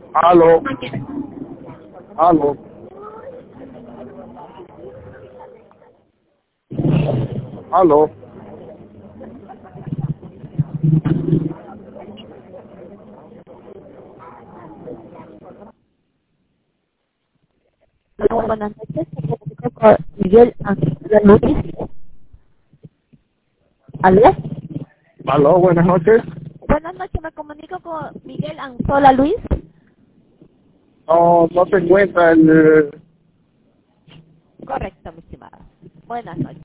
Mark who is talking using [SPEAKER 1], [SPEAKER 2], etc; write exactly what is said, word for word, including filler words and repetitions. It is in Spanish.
[SPEAKER 1] Aló. Aló. Aló.
[SPEAKER 2] Hola, buenas noches. Me comunico con Miguel Ángel Luis. ¿Aló?
[SPEAKER 1] Aló, buenas noches.
[SPEAKER 2] Buenas noches, me comunico con Miguel Anzola Luis.
[SPEAKER 1] No, no se encuentra el...
[SPEAKER 2] Correcto, mi estimada. Buenas noches.